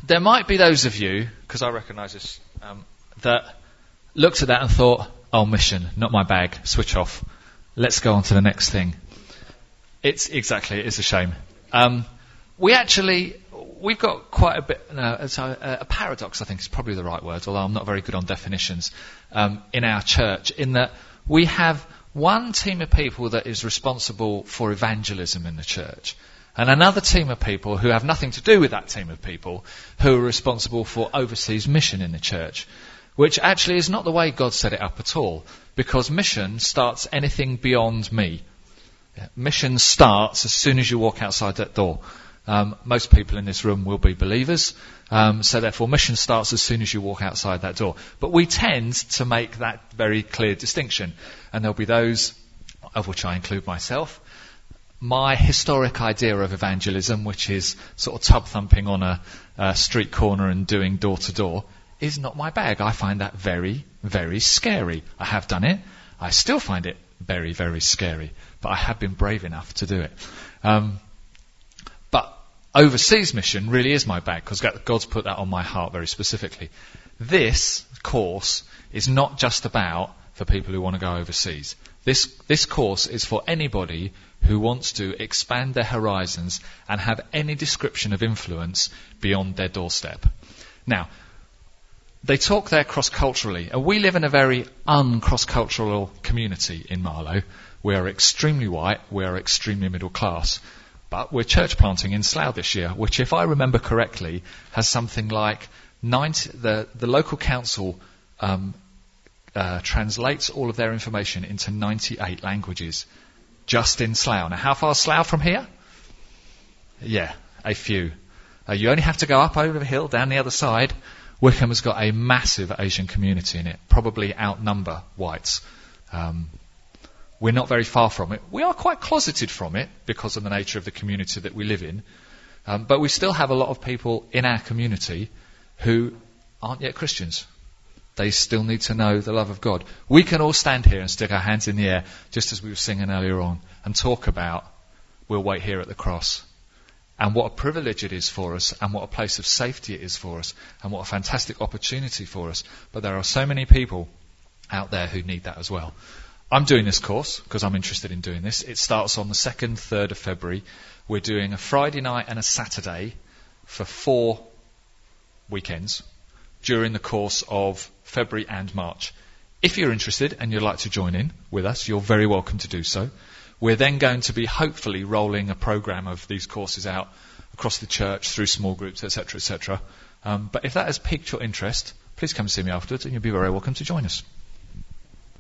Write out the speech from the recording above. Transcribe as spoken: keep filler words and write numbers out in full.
there might be those of you, because I recognise this, um, that looked at that and thought, oh, mission, not my bag, switch off. Let's go on to the next thing. It's exactly, it is a shame. Um, we actually, we've got quite a bit, no, it's a, a paradox, I think is probably the right word, although I'm not very good on definitions, um, in our church, in that we have one team of people that is responsible for evangelism in the church, and another team of people who have nothing to do with that team of people who are responsible for overseas mission in the church, which actually is not the way God set it up at all, because mission starts anything beyond me. Mission starts as soon as you walk outside that door. Um, most people in this room will be believers, um, so therefore mission starts as soon as you walk outside that door. But we tend to make that very clear distinction, and there'll be those, of which I include myself. My historic idea of evangelism, which is sort of tub thumping on a, a street corner and doing door to door, is not my bag. I find that very, very scary. I have done it. I still find it very, very scary. But I have been brave enough to do it. Um, but overseas mission really is my bag, because God's put that on my heart very specifically. This course is not just about for people who want to go overseas. This, this course is for anybody who wants to expand their horizons and have any description of influence beyond their doorstep. Now, they talk there cross-culturally, and we live in a very un-cross-cultural community in Marlow. We are extremely white, we are extremely middle class, but we're church planting in Slough this year, which, if I remember correctly, has something like ninety, the, the local council um, uh, translates all of their information into ninety-eight languages, just in Slough. Now, how far is Slough from here? Yeah, a few. Uh, you only have to go up over the hill, down the other side. Wickham has got a massive Asian community in it, probably outnumber whites. Um, we're not very far from it. We are quite closeted from it because of the nature of the community that we live in. Um, but we still have a lot of people in our community who aren't yet Christians. They still need to know the love of God. We can all stand here and stick our hands in the air, just as we were singing earlier on, and talk about, we'll wait here at the cross. And what a privilege it is for us, and what a place of safety it is for us, and what a fantastic opportunity for us. But there are so many people out there who need that as well. I'm doing this course because I'm interested in doing this. It starts on the second, third of February. We're doing a Friday night and a Saturday for four weekends during the course of February and March. If you're interested and you'd like to join in with us, you're very welcome to do so. We're then going to be hopefully rolling a program of these courses out across the church through small groups, et cetera, et cetera. Um, but if that has piqued your interest, please come and see me afterwards, and you'll be very welcome to join us.